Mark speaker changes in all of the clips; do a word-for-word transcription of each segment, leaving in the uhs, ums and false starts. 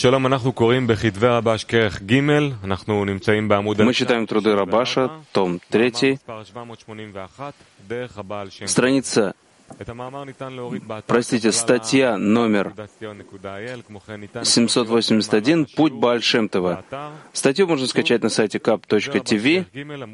Speaker 1: Мы читаем труды Рабаша, том три, страница, простите, статья номер семьсот восемьдесят один «Путь Бааль Шем Това». Статью можно скачать на сайте кап точка ти ви.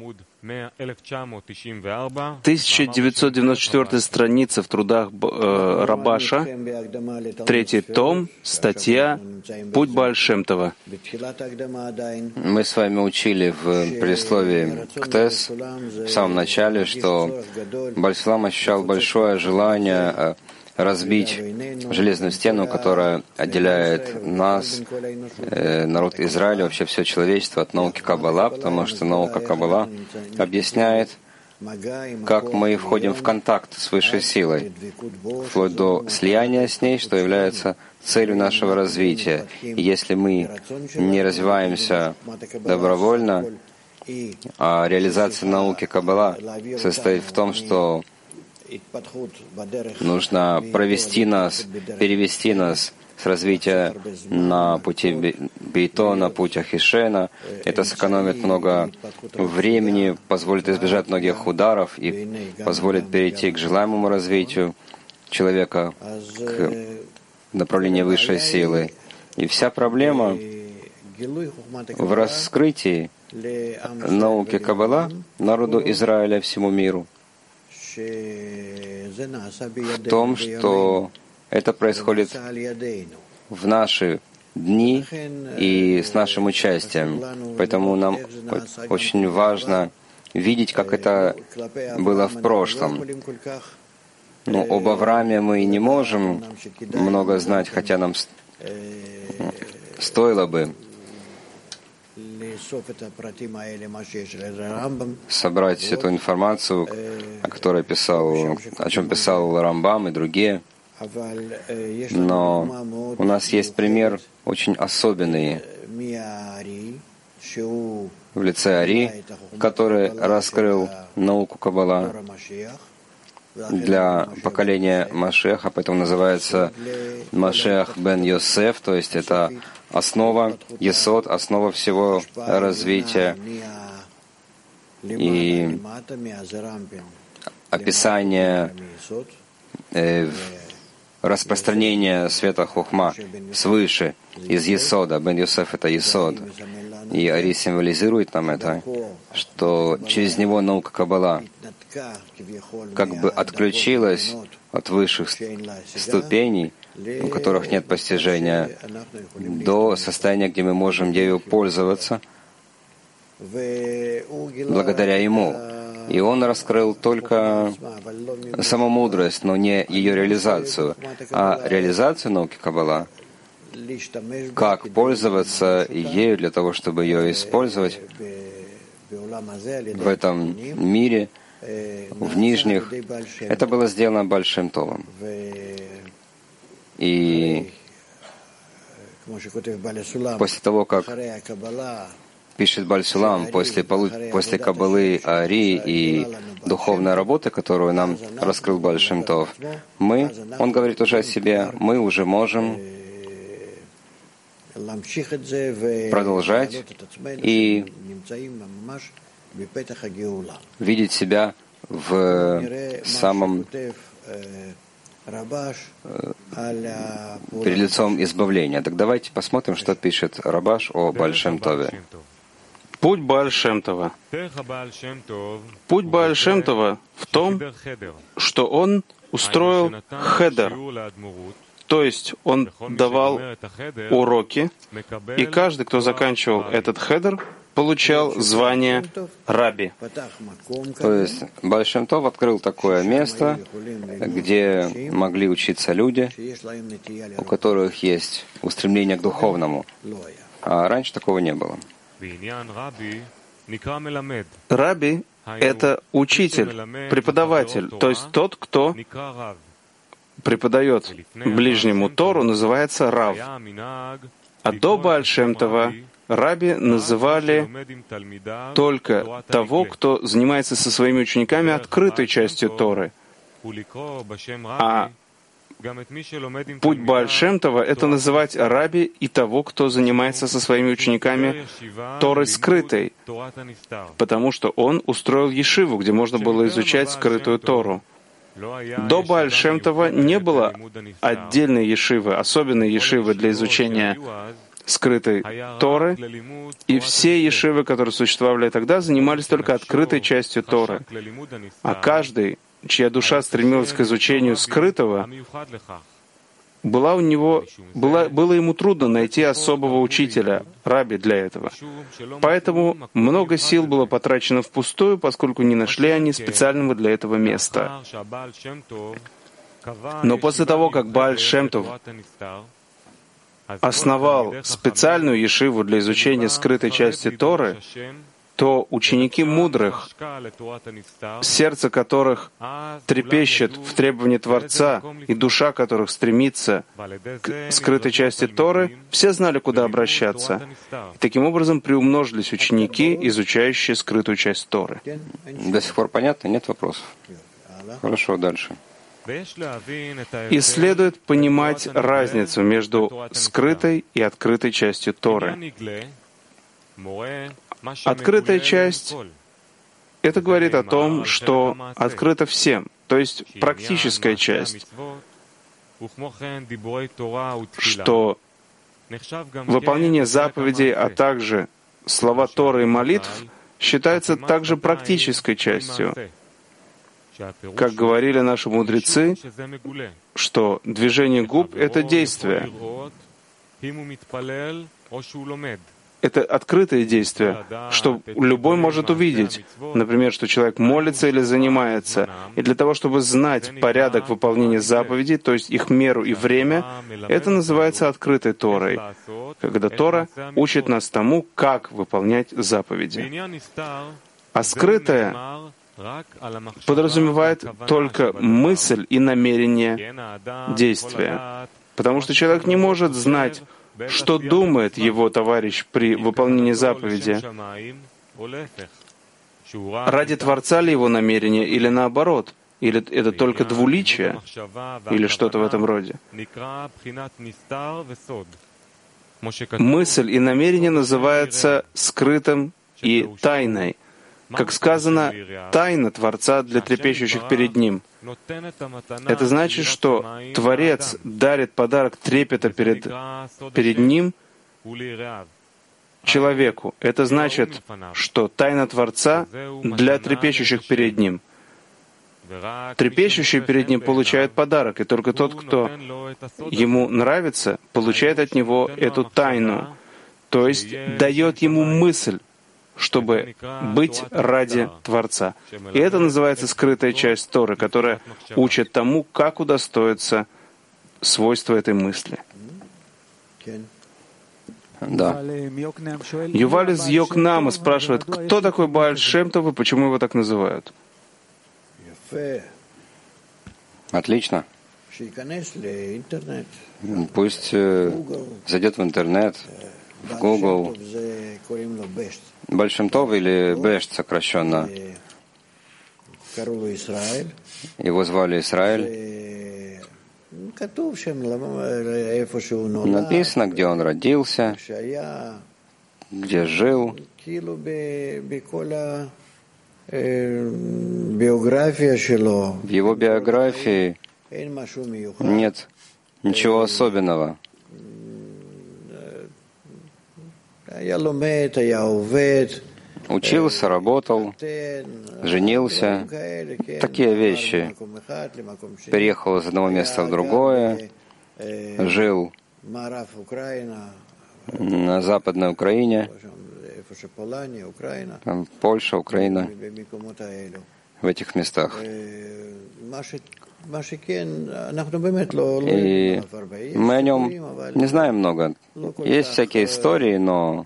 Speaker 1: тысяча девятьсот девяносто четвёртая страница в трудах э, Рабаша, третий том, статья «Путь Бааль Шем Това».
Speaker 2: Мы с вами учили в предисловии к ТЭС в самом начале, что Бааль Сулам ощущал большое желание разбить железную стену, которая отделяет нас, э, народ Израиля, вообще все человечество от науки Каббала, потому что наука Каббала объясняет, как мы входим в контакт с высшей силой, вплоть до слияния с ней, что является целью нашего развития. И если мы не развиваемся добровольно, а реализация науки Каббала состоит в том, что нужно провести нас, перевести нас с развития на пути Бейто, на путь Ахишена. Это сэкономит много времени, позволит избежать многих ударов и позволит перейти к желаемому развитию человека, к направлению высшей силы. И вся проблема в раскрытии науки Каббала народу Израиля, всему миру, в том, что это происходит в наши дни и с нашим участием. Поэтому нам очень важно видеть, как это было в прошлом. Но об Аврааме мы не можем много знать, хотя нам стоило бы собрать эту информацию, о которой писал, о чем писал Рамбам и другие. Но у нас есть пример очень особенный в лице Ари, который раскрыл науку Каббала для поколения Машеха, поэтому называется Машех бен Йосеф, то есть это основа, есод, основа всего развития. И описание э, распространения света Хохма свыше, из есода. Бен Йосеф — это есод. И Ари символизирует нам это, что через него наука Каббала как бы отключилась от высших ступеней, у которых нет постижения, до состояния, где мы можем ею пользоваться благодаря ему. И он раскрыл только саму мудрость, но не ее реализацию, а реализацию науки Каббала, как пользоваться ею для того, чтобы ее использовать в этом мире, в нижних. Это было сделано Бааль Шем Товом. И после того, как пишет Бааль Сулам, после, после Каббалы Ари и духовной работы, которую нам раскрыл Бааль Шем Тов, мы, он говорит уже о себе, мы уже можем продолжать и видеть себя в самом перед лицом избавления. Так давайте посмотрим, что пишет Рабаш о Бааль Шем Тове.
Speaker 1: Путь Бааль Шем Това. Путь Бааль Шем Това в том, что он устроил хедер, то есть он давал уроки, и каждый, кто заканчивал этот хедер, получал звание раби.
Speaker 2: То есть Бааль Шем Тов открыл такое место, где могли учиться люди, у которых есть устремление к духовному. А раньше такого не было.
Speaker 1: Раби — это учитель, преподаватель, то есть тот, кто преподает ближнему Тору, называется Рав. А до Бааль Шем Това раби называли только того, кто занимается со своими учениками открытой частью Торы. А Путь Бааль Шем Това — это называть раби и того, кто занимается со своими учениками Торой скрытой, потому что он устроил ешиву, где можно было изучать скрытую Тору. До Бааль Шем Това не было отдельной ешивы, особенной ешивы для изучения скрытой Торы, и все ешивы, которые существовали тогда, занимались только открытой частью Торы. А каждый, чья душа стремилась к изучению скрытого, была у него, была, было ему трудно найти особого учителя, раби для этого. Поэтому много сил было потрачено впустую, поскольку не нашли они специального для этого места. Но после того, как Бааль Шем Това основал специальную ешиву для изучения скрытой части Торы, то ученики мудрых, сердце которых трепещет в требовании Творца и душа которых стремится к скрытой части Торы, все знали, куда обращаться. И таким образом приумножились ученики, изучающие скрытую часть Торы.
Speaker 2: До сих пор понятно? Нет вопросов? Хорошо, дальше.
Speaker 1: И следует понимать разницу между скрытой и открытой частью Торы. Открытая часть — это говорит о том, что открыто всем, то есть практическая часть, что выполнение заповедей, а также слова Торы и молитв считаются также практической частью. Как говорили наши мудрецы, что движение губ — это действие. Это открытое действие, что любой может увидеть. Например, что человек молится или занимается. И для того, чтобы знать порядок выполнения заповедей, то есть их меру и время, это называется открытой Торой, когда Тора учит нас тому, как выполнять заповеди. А скрытое подразумевает только мысль и намерение действия. Потому что человек не может знать, что думает его товарищ при выполнении заповеди. Ради Творца ли его намерение, или наоборот? Или это только двуличие, или что-то в этом роде? Мысль и намерение называются скрытым и тайной. Как сказано, тайна Творца для трепещущих перед Ним. Это значит, что Творец дарит подарок трепета перед, перед Ним человеку. Это значит, что тайна Творца для трепещущих перед Ним. Трепещущий перед Ним получает подарок, и только тот, кто ему нравится, получает от Него эту тайну, то есть дает ему мысль, чтобы быть ради Творца. И это называется скрытая часть Торы, которая учит тому, как удостоиться свойства этой мысли.
Speaker 2: Да.
Speaker 1: Юваль из Йокнама спрашивает, кто такой Бааль Шем Това и почему его так называют?
Speaker 2: Отлично. Пусть э, зайдет в интернет, в Google. Бааль Шем Това или Бешт сокращенно. Его звали Израиль. Написано, где он родился, где жил. В его биографии нет ничего особенного. Учился, работал, женился. Такие вещи. Переехал из одного места в другое. Жил на Западной Украине. Там Польша, Украина. В этих местах. И мы о нем не знаем много. Есть всякие истории, но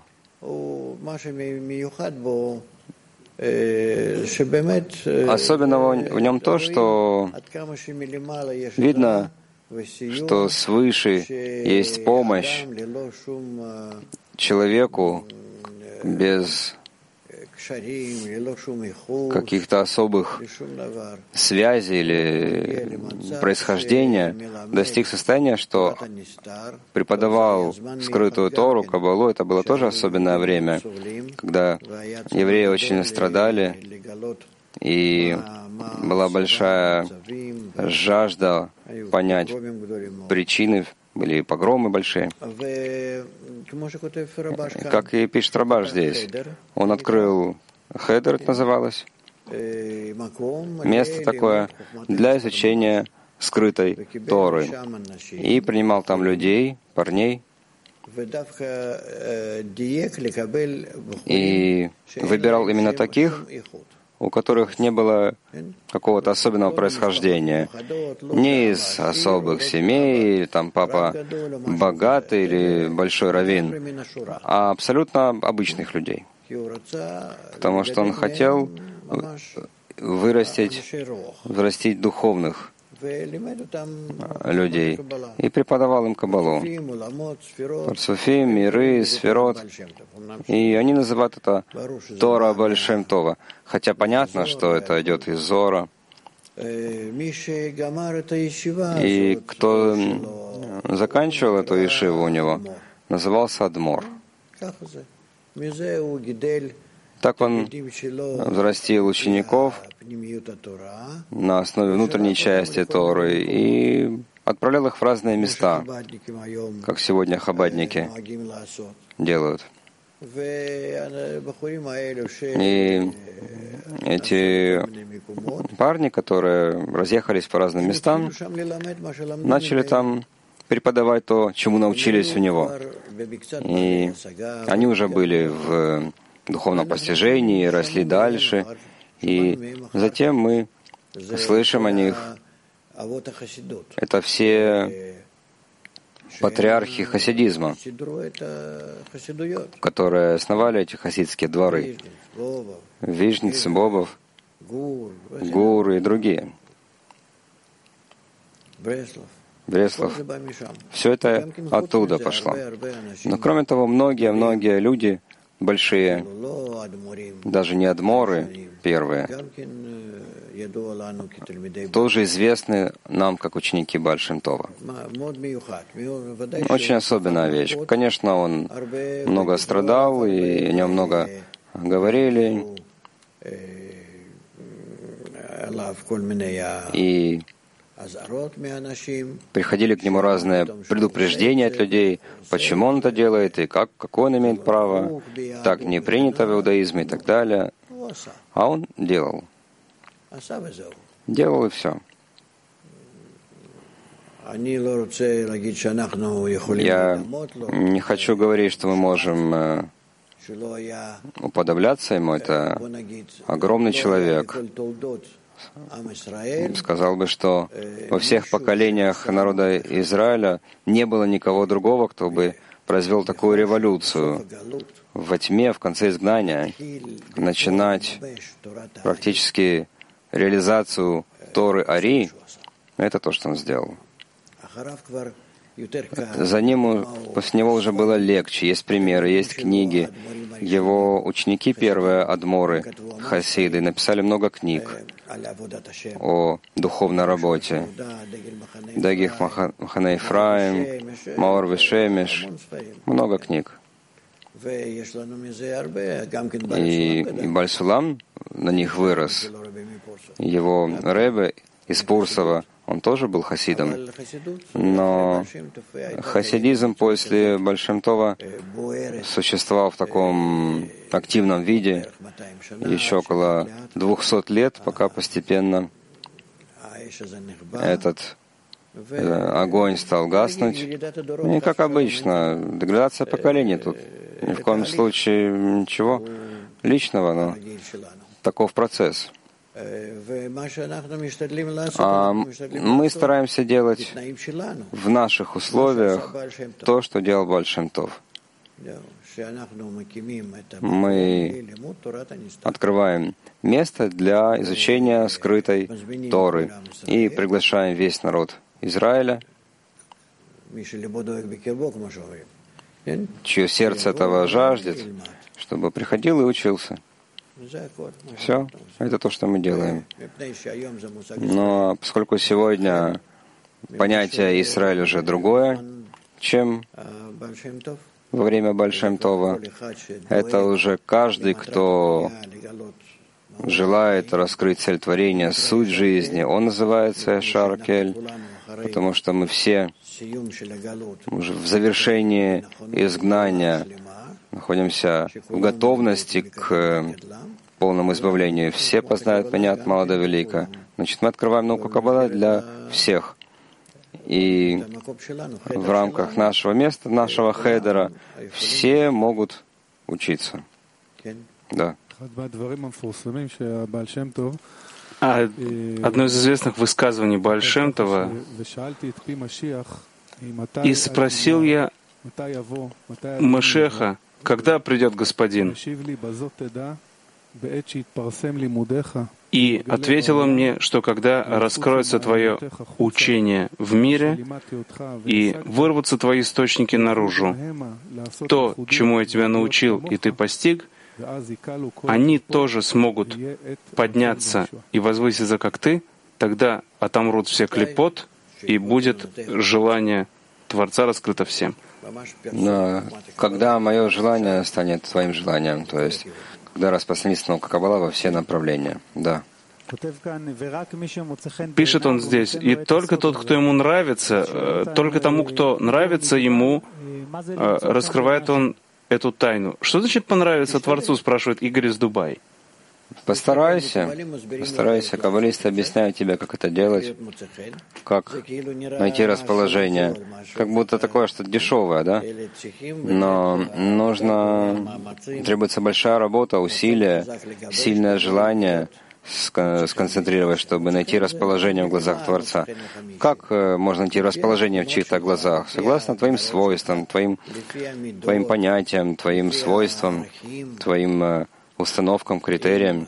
Speaker 2: особенного в нем то, что видно, что свыше есть помощь человеку без каких-то особых связей или происхождения, достиг состояния, что преподавал скрытую Тору, Каббалу. Это было тоже особенное время, когда евреи очень страдали, и была большая жажда понять причины, были погромы большие. Как и пишет Рабаш здесь, он открыл хедер, это называлось, место такое для изучения скрытой Торы, и принимал там людей, парней, и выбирал именно таких, у которых не было какого-то особенного происхождения, не из особых семей, или там папа богатый или большой раввин, а абсолютно обычных людей. Потому что он хотел вырастить, вырастить духовных людей и преподавал им Каббалу. Парцуфим, миры, сферот. И они называют это Тора Бааль Шем Това. Хотя понятно, что это идет из Зора. И кто заканчивал эту ешиву у него, назывался Адмор. Так он взрастил учеников на основе внутренней части Торы и отправлял их в разные места, как сегодня хабадники делают. И эти парни, которые разъехались по разным местам, начали там преподавать то, чему научились у него. И они уже были в духовном постижении, росли дальше, и затем мы слышим о них. Это все патриархи хасидизма, которые основали эти хасидские дворы. Вижницы, Бобов, Гуры и другие. Бреслов. Все это оттуда пошло. Но кроме того, многие-многие люди большие, даже не адморы первые, тоже известны нам как ученики Бааль Шем Това. Очень особенная вещь. Конечно, он много страдал, и о нем много говорили, и приходили к нему разные предупреждения от людей, почему он это делает, и как, какое он имеет право, так не принято в иудаизме и так далее. А он делал. Делал и все. Я не хочу говорить, что мы можем уподобляться ему. Это огромный человек. Сказал бы, что во всех поколениях народа Израиля не было никого другого, кто бы произвел такую революцию во тьме, в конце изгнания, начинать практически реализацию Торы Ари. Это то, что он сделал. За ним, после него уже было легче. Есть примеры, есть книги. Его ученики, первые адморы, хасиды, написали много книг о духовной работе. Дагих Махане Ефраим, Маор Вешемеш. Много книг. И, и Бааль Сулам на них вырос. Его ребе из Пурсова, он тоже был хасидом. Но хасидизм после Бааль Шем Това существовал в таком активном виде еще около двухсот лет, пока постепенно этот огонь стал гаснуть. И, как обычно, деградация поколений тут. Ни в коем случае ничего личного, но таков процесс. А мы стараемся делать в наших условиях то, что делал Бааль Шем Това. Мы открываем место для изучения скрытой Торы и приглашаем весь народ Израиля, чье сердце этого жаждет, чтобы приходил и учился. Все, это то, что мы делаем. Но поскольку сегодня понятие Израиль уже другое, чем во время Бааль Шем Това, это уже каждый, кто желает раскрыть цель творения, суть жизни, он называется Шаркель, потому что мы все уже в завершении изгнания находимся в готовности к полному избавлению. Все познают меня от мала до велика. Значит, мы открываем науку Каббала для всех. И в рамках нашего места, нашего хедера, все могут учиться. Да.
Speaker 1: А одно из известных высказываний Бааль Шем Това: «И спросил я Машеха, когда придет Господин? И ответил он мне, что когда раскроется твое учение в мире и вырвутся твои источники наружу, то, чему я тебя научил, и ты постиг, они тоже смогут подняться и возвыситься, как ты, тогда отомрут все клипот, и будет желание Творца раскрыто всем».
Speaker 2: Но когда мое желание станет твоим желанием, то есть когда распространится наука Каббала во все направления, да.
Speaker 1: Пишет он здесь, и только тот, кто ему нравится, только тому, кто нравится ему, раскрывает он эту тайну. Что значит понравиться Творцу, спрашивает Игорь из Дубая.
Speaker 2: Постарайся, постарайся. Каббалисты объясняют тебе, как это делать, как найти расположение. Как будто такое что-то дешевое, да? Но нужно, требуется большая работа, усилия, сильное желание сконцентрировать, чтобы найти расположение в глазах Творца. Как можно найти расположение в чьих-то глазах? Согласно твоим свойствам, твоим, твоим понятиям, твоим свойствам, твоим установкам, критериям.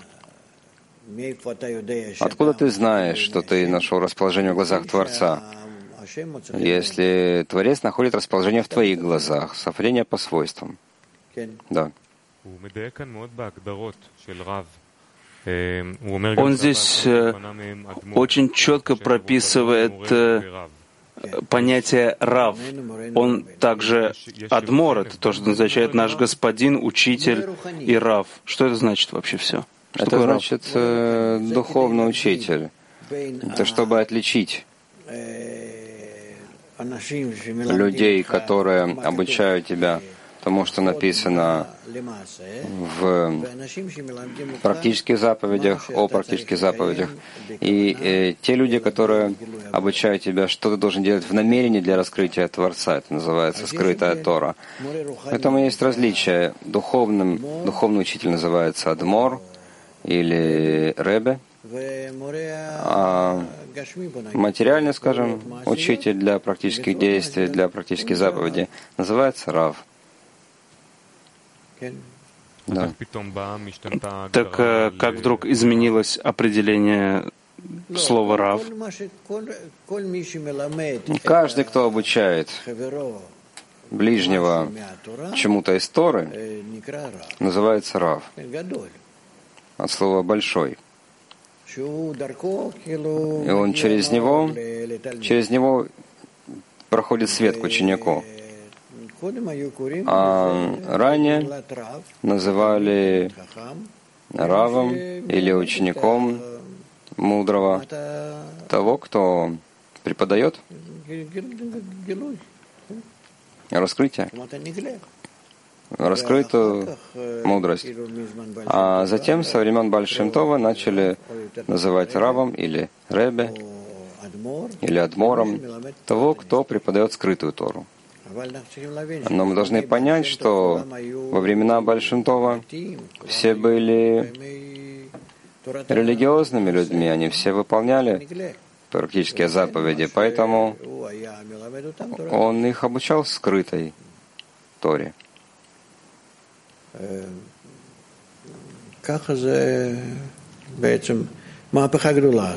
Speaker 2: Откуда ты знаешь, что ты нашел расположение в глазах Творца? Если Творец находит расположение в твоих глазах, совпадение по свойствам. Да.
Speaker 1: Он здесь очень четко прописывает понятие «рав». Он также «адмор» — это то, что означает «наш господин», «учитель» и «рав». Что это значит вообще все? Что
Speaker 2: это значит э, «духовный учитель». Это чтобы отличить людей, которые обучают тебя тому, что написано в практических заповедях, о практических заповедях, и э, те люди, которые обучают тебя, что ты должен делать в намерении для раскрытия Творца, это называется скрытая Тора. Поэтому есть различия. Духовным, духовный учитель называется Адмор или Ребе, а материальный, скажем, учитель для практических действий, для практических заповедей называется Рав. Да.
Speaker 1: Так как вдруг изменилось определение слова «рав»?
Speaker 2: Каждый, кто обучает ближнего чему-то из Торы, называется «рав», от слова «большой». И он через него, через него проходит свет к ученику. А ранее называли равом или учеником мудрого того, кто преподает раскрытие, раскрытую мудрость. А затем со времен Бааль Шем Това начали называть равом или ребе, или адмором того, кто преподает скрытую Тору. Но мы должны понять, что во времена Бааль Шем Това все были религиозными людьми, они все выполняли практические заповеди, поэтому он их обучал скрытой Торе.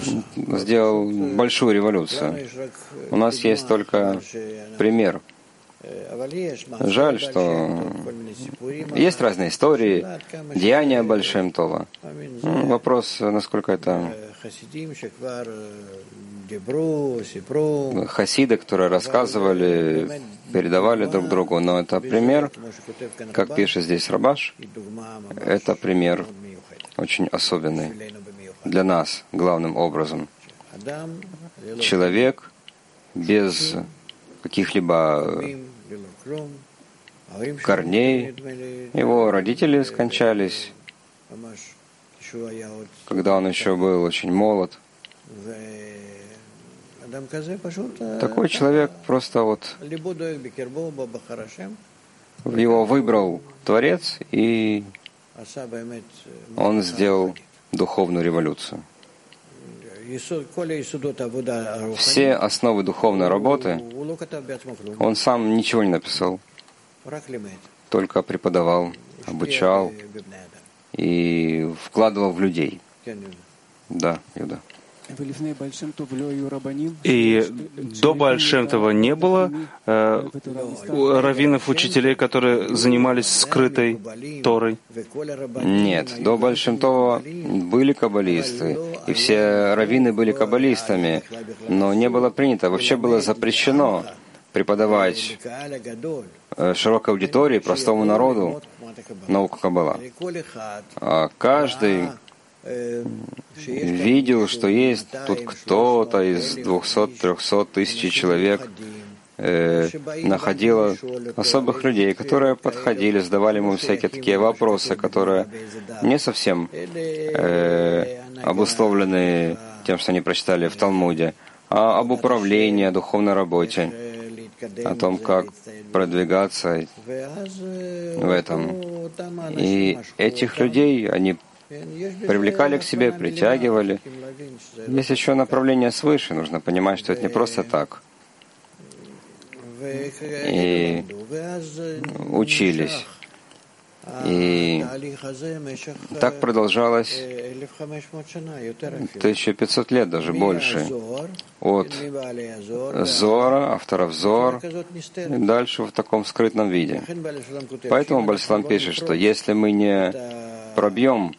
Speaker 2: Сделал большую революцию. У нас есть только пример Жаль, что есть разные истории, деяния Бааль Шем Това. Ну, вопрос, насколько это хасиды, которые рассказывали, передавали друг другу, но это пример, как пишет здесь Рабаш, это пример очень особенный для нас, главным образом. Человек без каких-либо корней, его родители скончались, когда он еще был очень молод. Такой человек просто вот его выбрал Творец, и он сделал духовную революцию. Все основы духовной работы он сам ничего не написал, только преподавал, обучал и вкладывал в людей. Да, Юда.
Speaker 1: И до Бааль Шем Това не было э, раввинов, учителей, которые занимались скрытой Торой?
Speaker 2: Нет, до Бааль Шем Това были каббалисты, и все раввины были каббалистами, но не было принято, вообще было запрещено преподавать широкой аудитории, простому народу науку Каббала. А каждый видел, что есть тут кто-то из двухсот-трехсот тысяч человек э, находило особых людей, которые подходили, задавали ему всякие такие вопросы, которые не совсем э, обусловлены тем, что они прочитали в Талмуде, а об управлении, о духовной работе, о том, как продвигаться в этом. И этих людей, они привлекали к себе, притягивали. Есть еще направление свыше, нужно понимать, что это не просто так. И учились. И так продолжалось тысяча пятьсот лет, даже больше. От Зора, авторов Зор, и дальше в таком скрытом виде. Поэтому Бааль Шем Това пишет, что если мы не пробьем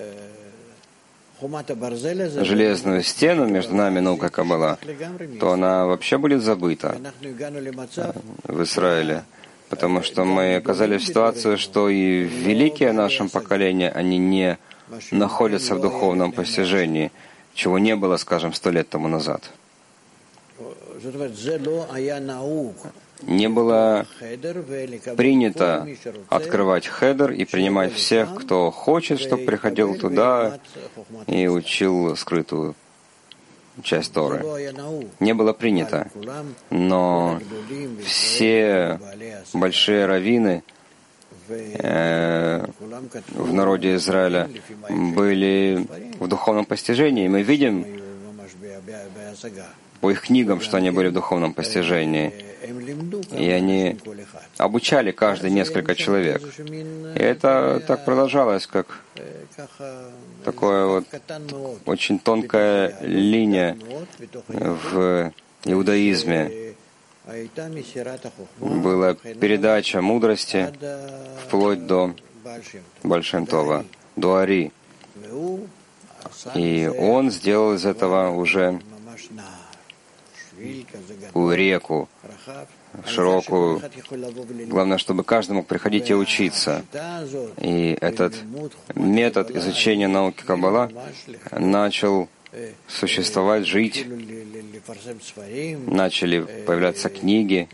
Speaker 2: железную стену между нами и наукой Каббала, то она вообще будет забыта в Израиле. Потому что мы оказались в ситуации, что и великие в нашем поколении, они не находятся в духовном постижении, чего не было, скажем, сто лет тому назад. Не было принято открывать хедер и принимать всех, кто хочет, чтобы приходил туда и учил скрытую часть Торы. Не было принято. Но все большие раввины э, в народе Израиля были в духовном постижении. И мы видим по их книгам, что они были в духовном постижении. И они обучали каждый несколько человек. И это так продолжалось, как такая вот очень тонкая линия в иудаизме. Была передача мудрости вплоть до Бааль Шем Това, до Ари. И он сделал из этого уже реку широкую. Главное, чтобы каждый мог приходить и учиться. И этот метод изучения науки Каббала начал существовать, жить. Начали появляться книги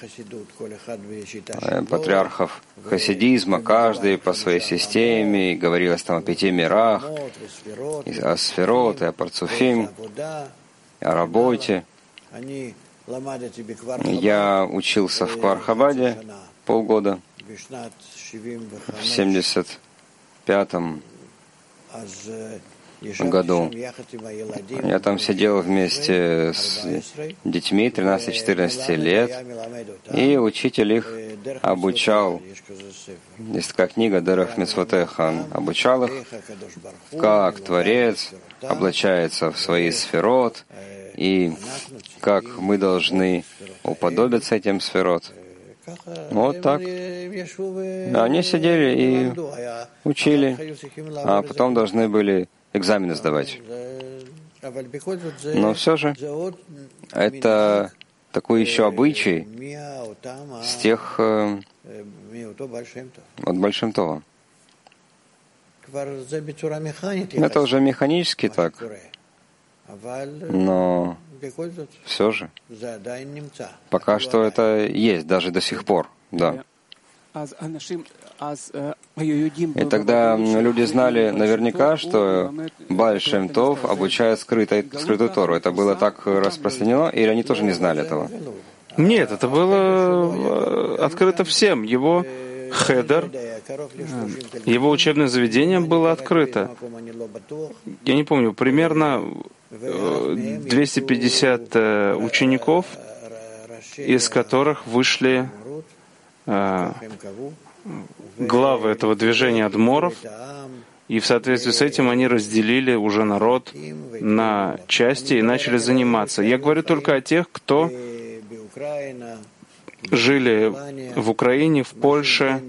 Speaker 2: патриархов хасидизма, каждый по своей системе, и говорилось там о пяти мирах, и о сферот, и о парцуфим, о работе. Я учился в Квар-Хабаде полгода, в семьдесят пятом году. Я там сидел вместе с детьми тринадцати-четырнадцати лет, и учитель их обучал. Есть такая книга «Дерех Мицвотеха», обучал их, как Творец облачается в свои сферот, и как мы должны уподобиться этим сферот. Вот так. Они сидели и учили, а потом должны были экзамены сдавать. Но все же это такой еще обычай с тех от Бааль Шем Това. Это уже механически так, но все же пока что это есть даже до сих пор, да. И тогда люди знали наверняка, что Бааль Шем Това обучает скрытой, скрытую Тору. Это было так распространено, или они тоже не знали этого?
Speaker 1: Нет, это было открыто всем. Его хедер, его учебное заведение было открыто. Я не помню, примерно двести пятьдесят учеников, из которых вышли главы этого движения адморов, и в соответствии с этим они разделили уже народ на части и начали заниматься. Я говорю только о тех, кто жили в Украине, в Польше,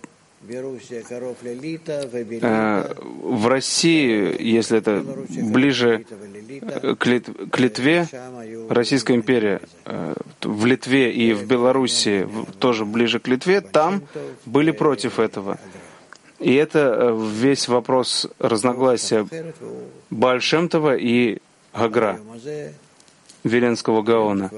Speaker 1: в России, если это ближе к Литве, Российская империя, в Литве и в Белоруссии тоже ближе к Литве, там были против этого. И это весь вопрос разногласия Бааль Шем Това и Гагра, Виленского Гаона.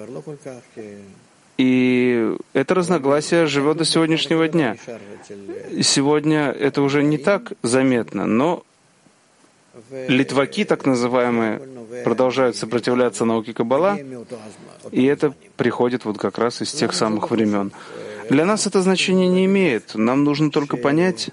Speaker 1: И это разногласие живет до сегодняшнего дня. Сегодня это уже не так заметно, но литваки, так называемые, продолжают сопротивляться науке Каббала, и это приходит вот как раз из тех самых времен. Для нас это значение не имеет. Нам нужно только понять,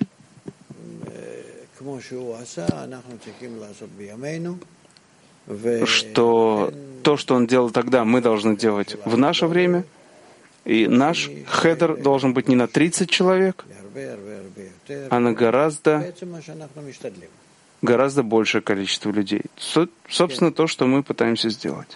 Speaker 1: что то, что он делал тогда, мы должны делать в наше время, и наш хедер должен быть не на тридцать человек, а на гораздо, гораздо большее количество людей. Собственно, то, что мы пытаемся сделать.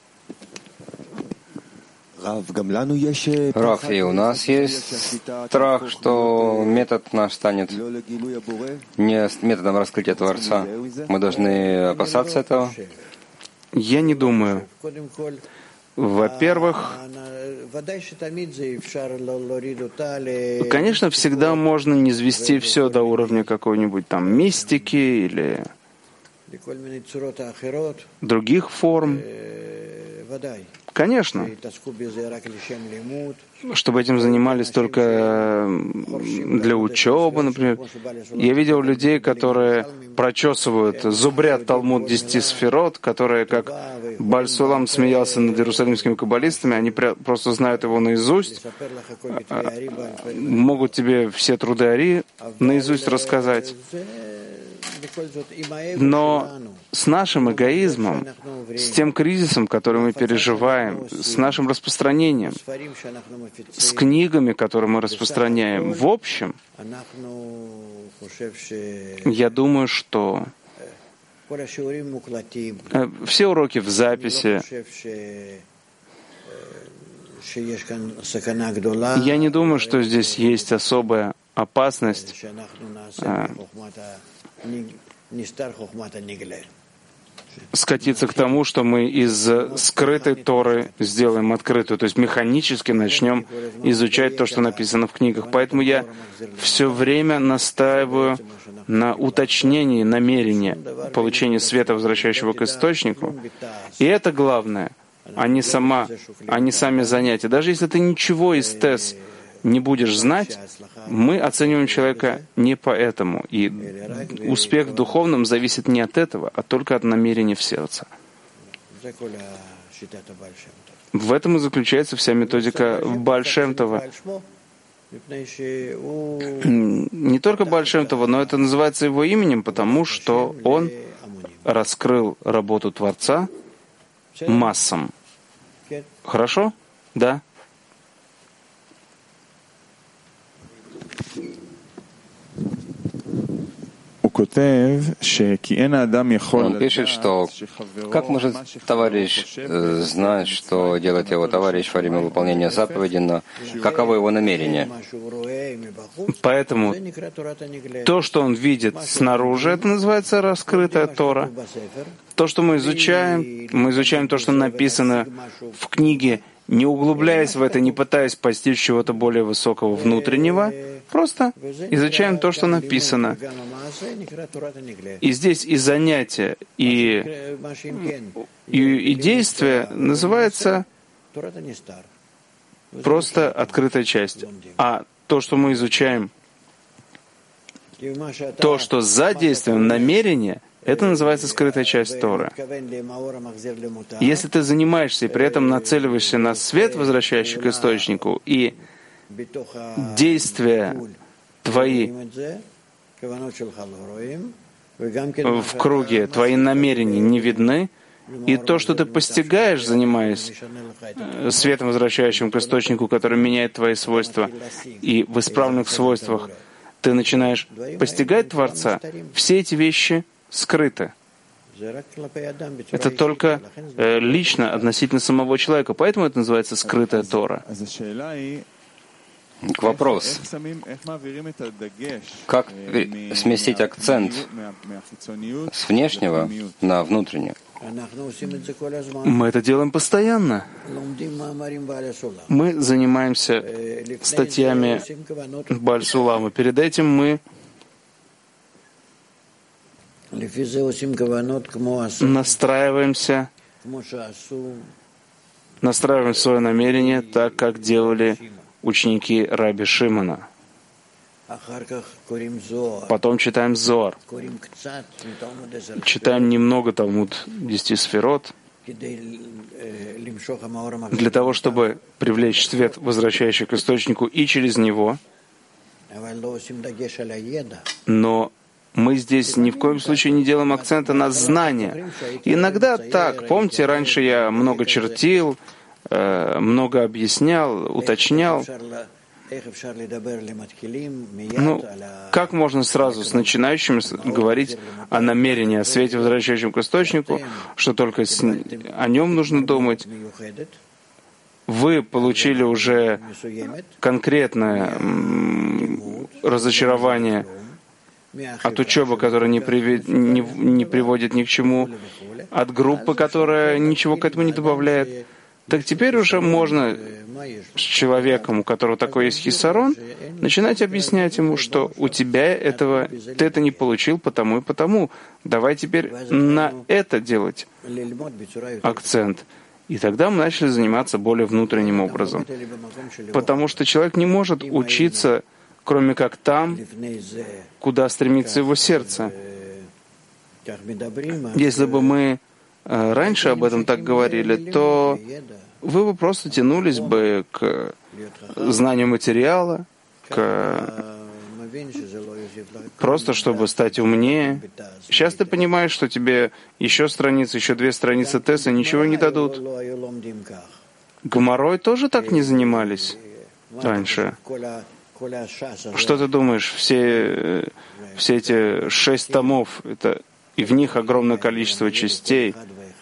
Speaker 2: Рав, и у нас есть страх, что метод наш станет не методом раскрытия Творца. Мы должны опасаться этого?
Speaker 1: Я не думаю. Во-первых, конечно, всегда можно не низвести все до уровня какой-нибудь там мистики или других форм. Конечно, чтобы этим занимались только для учебы, например. Я видел людей, которые прочесывают, зубрят Талмуд десяти сферот, которые, как Бааль Сулам смеялся над иерусалимскими каббалистами, они просто знают его наизусть, могут тебе все труды Ари наизусть рассказать. Но с нашим эгоизмом, с тем кризисом, который мы переживаем, с нашим распространением, с книгами, которые мы распространяем, в общем, я думаю, что все уроки в записи, я не думаю, что здесь есть особая опасность скатиться к тому, что мы из скрытой Торы сделаем открытую, то есть механически начнем изучать то, что написано в книгах. Поэтому я все время настаиваю на уточнении намерения получения света, возвращающего к источнику. И это главное, а не, сама, а не сами занятия. Даже если ты ничего из ТЭС не будешь знать, мы оцениваем человека не поэтому. И успех в духовном зависит не от этого, а только от намерения в сердце. В этом и заключается вся методика Бааль Шем Това. Не только Бааль Шем Това, но это называется его именем, потому что он раскрыл работу Творца массам. Хорошо? Да.
Speaker 2: Он пишет, что как может товарищ э, знать, что делает его товарищ во время выполнения заповеди, но каково его намерение?
Speaker 1: Поэтому то, что он видит снаружи, это называется раскрытая Тора. То, что мы изучаем, мы изучаем то, что написано в книге, не углубляясь в это, не пытаясь постичь чего-то более высокого внутреннего, просто изучаем то, что написано. И здесь и занятия, и, и, и действия называется просто открытая часть. А то, что мы изучаем, то, что за действием намерения, это называется скрытая часть Торы. Если ты занимаешься и при этом нацеливаешься на свет, возвращающий к источнику, и действия твои в круге, твои намерения не видны, и то, что ты постигаешь, занимаясь светом, возвращающим к источнику, который меняет твои свойства, и в исправленных свойствах ты начинаешь постигать Творца, все эти вещи скрыто. Это только э, лично относительно самого человека. Поэтому это называется скрытая Тора.
Speaker 2: Вопрос. Как сместить акцент с внешнего на внутреннее?
Speaker 1: Мы это делаем постоянно. Мы занимаемся статьями Бааль Сулама. Перед этим мы настраиваемся, настраиваем свое намерение так, как делали ученики Раби Шимона. Потом читаем Зоар. Читаем немного Талмуд десяти сферот для того, чтобы привлечь свет, возвращающий к источнику, и через него. Но мы здесь ни в коем случае не делаем акцента на знания. Иногда так. Помните, раньше я много чертил, много объяснял, уточнял. Ну, как можно сразу с начинающими говорить о намерении, о свете, возвращающем к источнику, что только с... о нем нужно думать? Вы получили уже конкретное разочарование от учебы, которая не, привед... не, не приводит ни к чему, от группы, которая ничего к этому не добавляет. Так теперь уже можно с человеком, у которого такой есть хисарон, начинать объяснять ему, что у тебя этого, ты это не получил потому и потому. Давай теперь на это делать акцент. И тогда мы начали заниматься более внутренним образом. Потому что человек не может учиться, кроме как там, куда стремится его сердце. Если бы мы раньше об этом так говорили, то вы бы просто тянулись бы к знанию материала, к... просто чтобы стать умнее. Сейчас ты понимаешь, что тебе еще страницы, еще две страницы теста ничего не дадут. Геморрой тоже так не занимались раньше. Что ты думаешь, все, все эти шесть томов, это, и в них огромное количество частей.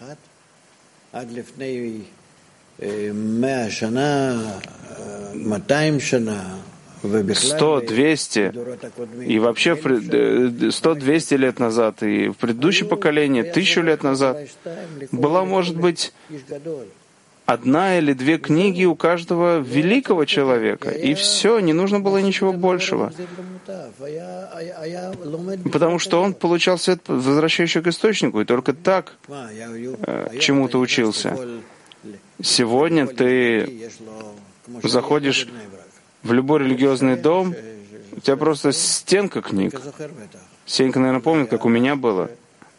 Speaker 1: Сто, двести, и вообще сто-двести лет назад, и в предыдущее поколение, тысячу лет назад, была, может быть, одна или две книги у каждого великого человека, и все, не нужно было ничего большего. Потому что он получал свет, возвращающий к источнику, и только так э, чему-то учился. Сегодня ты заходишь в любой религиозный дом, у тебя просто стенка книг. Сенька, наверное, помнит, как у меня было.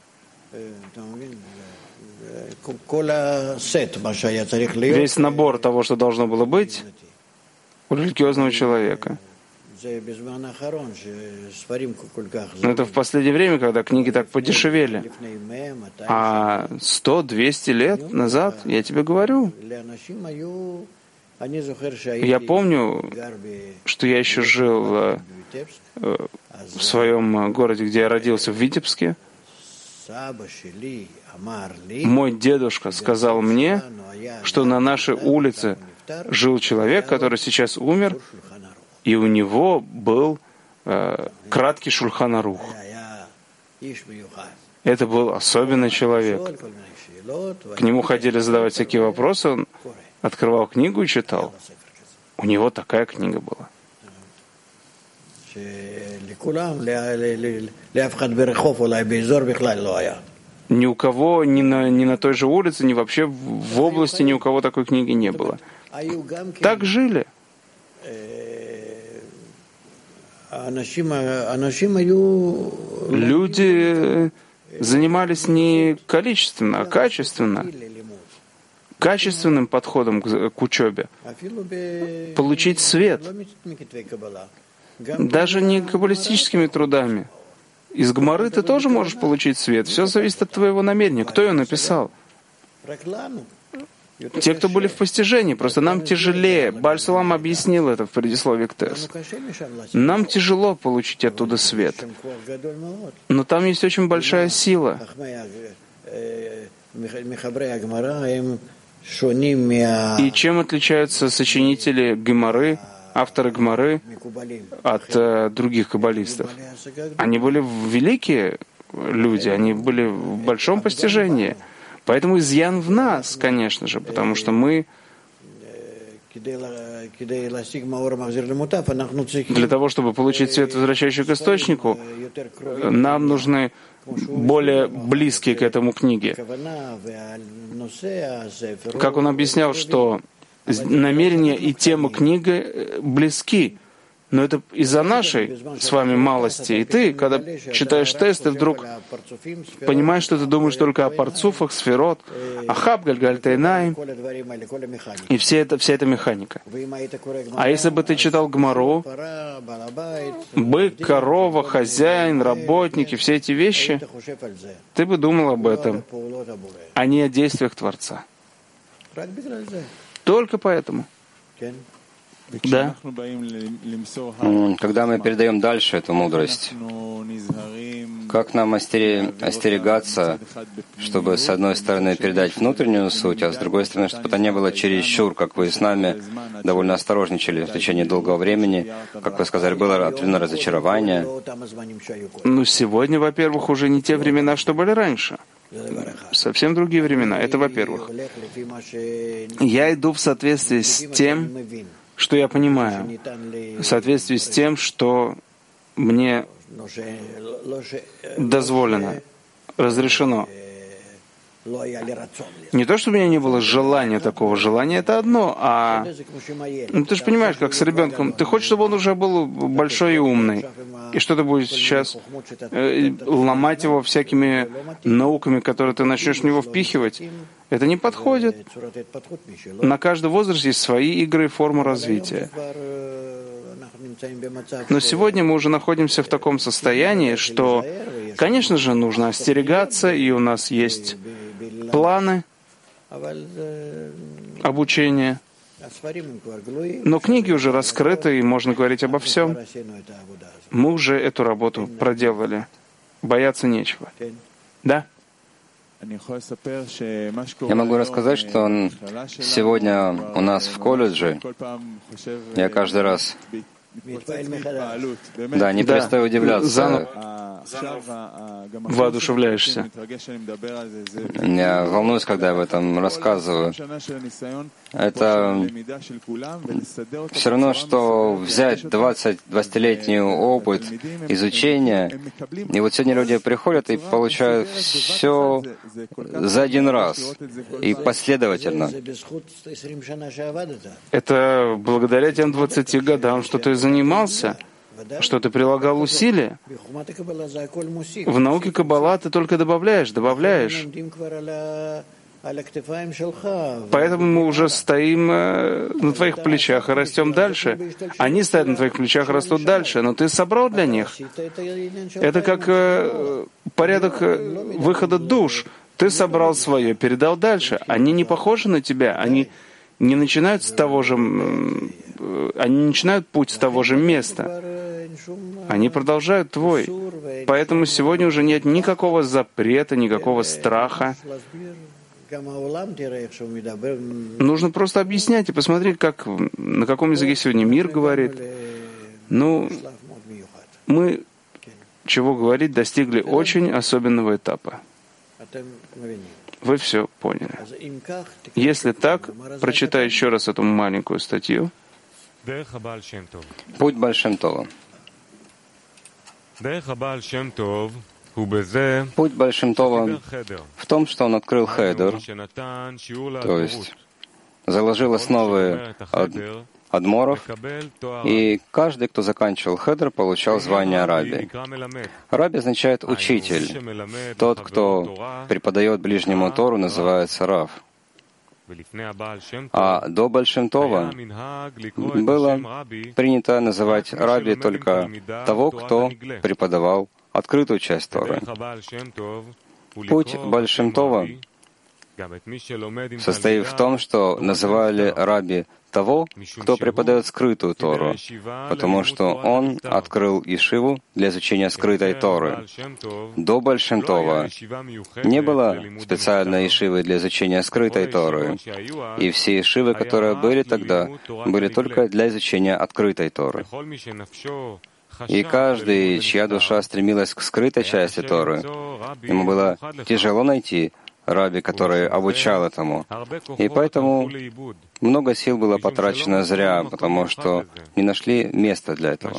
Speaker 1: Весь набор того, что должно было быть у религиозного человека. Но это в последнее время, когда книги так подешевели. А сто-двести лет назад, я тебе говорю, я помню, что я еще жил в своем городе, где я родился, в Витебске, мой дедушка сказал мне, что на нашей улице жил человек, который сейчас умер, и у него был э, краткий Шульхан Арух. Это был особенный человек. К нему ходили задавать всякие вопросы, он открывал книгу и читал. У него такая книга была. Ни у кого, ни на, ни на той же улице, ни вообще в области, ни у кого такой книги не было. Так жили. Люди занимались не количественно, а качественно. Качественным подходом к, к учебе. Получить свет. Даже не каббалистическими трудами. Из Гмары ты тоже можешь получить свет. Все зависит от твоего намерения. Кто ее написал? Те, кто были в постижении. Просто нам тяжелее. Бааль Сулам объяснил это в предисловии к Тес. Нам тяжело получить оттуда свет. Но там есть очень большая сила. И чем отличаются сочинители Гемары, авторы Гемары от э, других каббалистов? Они были великие люди, они были в большом постижении. Поэтому изъян в нас, конечно же, потому что мы для того, чтобы получить свет, возвращающий к источнику, нам нужны более близкие к этому книги. Как он объяснял, что намерение и тема книги близки, но это из-за нашей с вами малости. И ты, когда читаешь тест, ты вдруг понимаешь, что ты думаешь только о парцуфах, сферот, ахаб, гальгальтайнай, и все это, вся эта механика. А если бы ты читал Гмару, бык, корова, хозяин, работники, все эти вещи, ты бы думал об этом, а не о действиях Творца. Только поэтому. Да.
Speaker 2: Когда мы передаем дальше эту мудрость, как нам остерегаться, чтобы с одной стороны передать внутреннюю суть, а с другой стороны, чтобы это не было чересчур, как вы с нами довольно осторожничали в течение долгого времени, как вы сказали, было определенное разочарование.
Speaker 1: Ну, сегодня, во-первых, уже не те времена, что были раньше. Совсем другие времена. Это во-первых. Я иду в соответствии с тем, что я понимаю, в соответствии с тем, что мне дозволено, разрешено. Не то, что у меня не было желания такого. Желание — это одно, а ну, ты же понимаешь, как с ребенком. Ты хочешь, чтобы он уже был большой и умный. И что ты будешь сейчас э, ломать его всякими науками, которые ты начнешь в него впихивать? Это не подходит. На каждый возраст есть свои игры и формы развития. Но сегодня мы уже находимся в таком состоянии, что, конечно же, нужно остерегаться, и у нас есть планы обучения. Но книги уже раскрыты, и можно говорить обо всем. Мы уже эту работу проделали. Бояться нечего. Да?
Speaker 2: Я могу рассказать, что он сегодня у нас в колледже, я каждый раз Да, не перестаю удивляться.
Speaker 1: Заново воодушевляешься.
Speaker 2: Я волнуюсь, когда я об этом рассказываю. Это все равно, что взять двадцатилетний опыт изучения, и вот сегодня люди приходят и получают все за один раз и последовательно.
Speaker 1: Это благодаря тем двадцати годам, что ты занимался, что ты прилагал усилия. В науке Каббала ты только добавляешь, добавляешь. Поэтому мы уже стоим на твоих плечах и растем дальше. Они стоят на твоих плечах и растут дальше, но ты собрал для них. Это как порядок выхода душ. Ты собрал свое, передал дальше. Они не похожи на тебя, они не начинают с того же, они не начинают путь с того же места. Они продолжают твой. Поэтому сегодня уже нет никакого запрета, никакого страха. Нужно просто объяснять и посмотреть, как, на каком языке сегодня мир говорит. Ну, мы, чего говорить, достигли очень особенного этапа. Вы все поняли. Если так, прочитай еще раз эту маленькую статью.
Speaker 2: Путь Бааль Шем Това. Путь Бааль Шем Това в том, что он открыл хедер, то есть заложил основы ад, адморов, и каждый, кто заканчивал хедер, получал звание раби. Раби означает учитель. Тот, кто преподает ближнему Тору, называется рав. А до Бааль Шем Това было принято называть раби только того, кто преподавал открытую часть Торы. Путь Бааль Шем Това состоит в том, что называли раби того, кто преподает скрытую Тору, потому что он открыл ешиву для изучения скрытой Торы. До Бааль Шем Това не было специальной ешивы для изучения скрытой Торы, и все ешивы, которые были тогда, были только для изучения открытой Торы. И каждый, чья душа стремилась к скрытой части Торы, ему было тяжело найти раби, который обучал этому. И поэтому много сил было потрачено зря, потому что не нашли места для этого.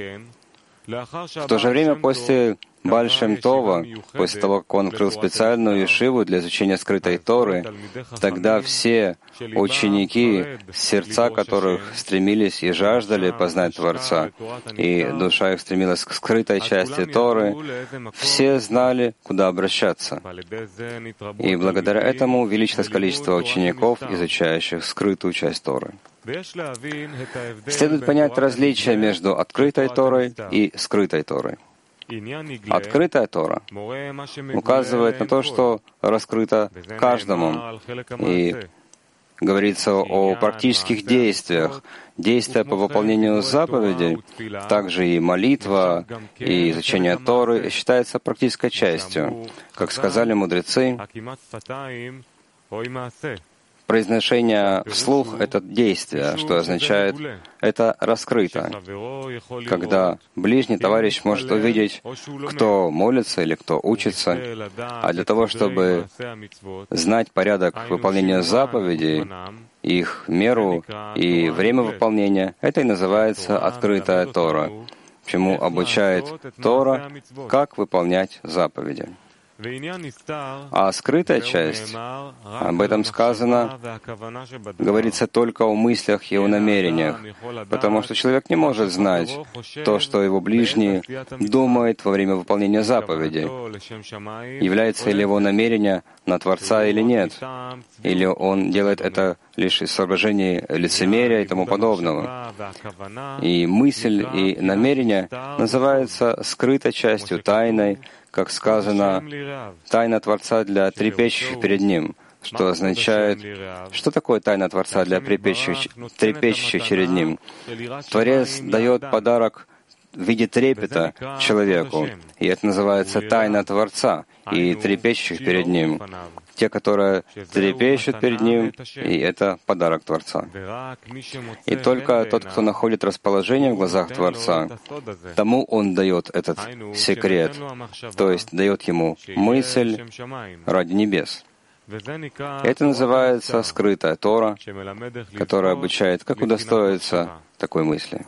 Speaker 2: В то же время, после Бааль Шем Това, после того, как он открыл специальную ешиву для изучения скрытой Торы, тогда все ученики, сердца которых стремились и жаждали познать Творца, и душа их стремилась к скрытой части Торы, все знали, куда обращаться. И благодаря этому увеличилось количество учеников, изучающих скрытую часть Торы. Следует понять различие между открытой Торой и скрытой Торой. Открытая Тора указывает на то, что раскрыто каждому, и говорится о практических действиях. Действия по выполнению заповедей, также и молитва, и изучение Торы считается практической частью. Как сказали мудрецы, произношение вслух — это действие, что означает «это раскрыто». Когда ближний товарищ может увидеть, кто молится или кто учится, а для того, чтобы знать порядок выполнения заповедей, их меру и время выполнения, это и называется открытая Тора, чему обучает Тора, как выполнять заповеди. А скрытая часть, об этом сказано, говорится только о мыслях и о намерениях, потому что человек не может знать то, что его ближний думает во время выполнения заповедей. Является ли его намерение на Творца или нет, или он делает это лишь из соображений лицемерия и тому подобного. И мысль и намерение называются скрытой частью, тайной, как сказано, тайна Творца для трепещущих перед Ним, что означает, что такое тайна Творца для трепещущих, трепещущих перед Ним? Творец дает подарок в виде трепета человеку, и это называется тайна Творца и трепещущих перед Ним. Те, которые трепещут перед Ним, и это подарок Творца. И только тот, кто находит расположение в глазах Творца, тому Он дает этот секрет, то есть дает ему мысль ради небес. Это называется скрытая Тора, которая обучает, как удостоиться такой мысли.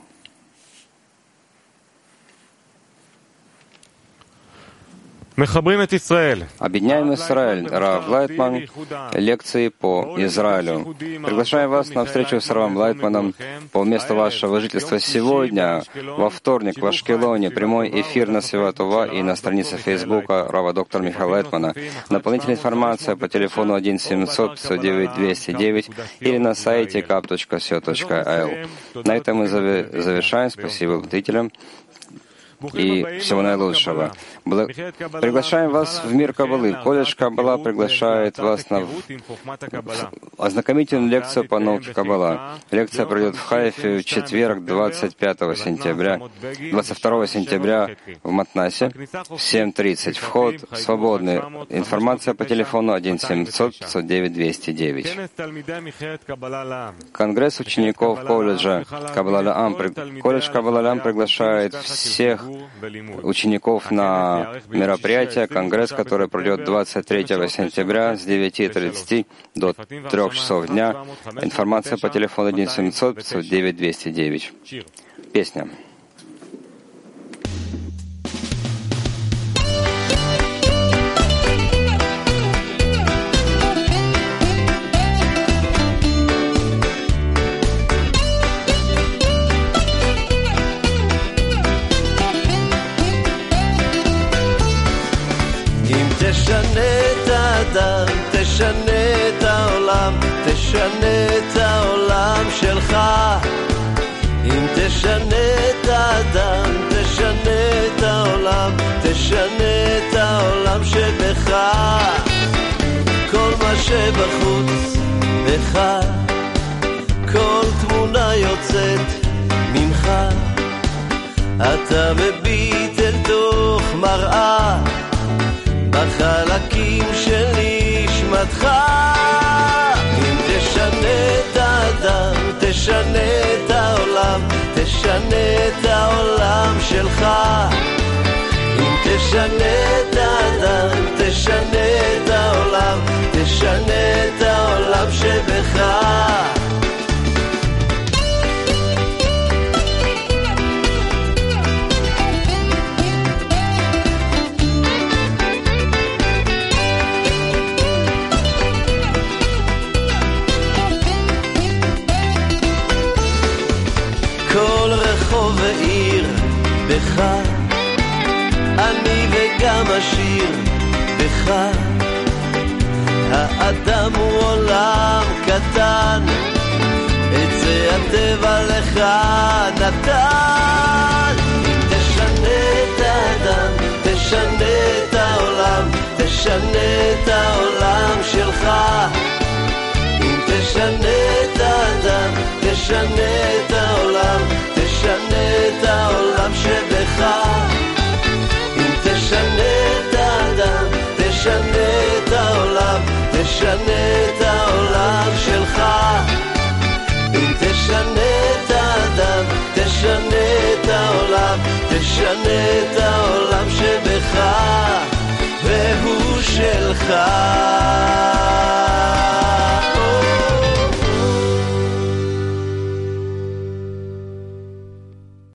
Speaker 2: Объединяем Израиль. Рав Лайтман. Лекции по Израилю. Приглашаю вас на встречу с Равом Лайтманом по месту вашего жительства сегодня, во вторник, в Ашкелоне. Прямой эфир на Свиват Това и на странице Фейсбука Рава доктора Михаила Лайтмана. Дополнительная информация по телефону один семьсот пятьсот девять двести девять или на сайте кап точка си о точка эл. На этом мы завершаем. Спасибо зрителям. и всего наилучшего. Приглашаем вас в мир Каббалы. Колледж Каббала приглашает вас на ознакомительную лекцию по науке Каббала. Лекция пройдет в Хайфе в четверг, двадцать пятого сентября, двадцать второго сентября в Матнасе в семь тридцать. Вход свободный. Информация по телефону один семьсот пятьсот девять двести девять. Конгресс учеников колледжа Каббала Ам. Колледж Каббала Ам приглашает всех учеников на мероприятие, конгресс, который пройдет двадцать третьего сентября с девяти тридцати до трёх часов дня. Информация по телефону один семьсот пятьсот девять двести девять. Песня.
Speaker 3: תשנה את האדם, תשנה את העולם, תשנה את העולם שלך. אם תשנה את האדם, תשנה את העולם, תשנה את העולם שבך. כל מה שבחוץ בך, כל תמונה יוצאת ממך, אתה מביט אל תוך מראה בחלקים של נשמתך. אם תשנה את האדם, תשנה את העולם, תשנה את העולם שלך. אם תשנה את האדם, תשנה את העולם, תשנה את העולם שבך. כל רחוב ועיר בך, אני וגם השיר בך. האדם הוא עולם קטן, את זה הטבע לך נתן.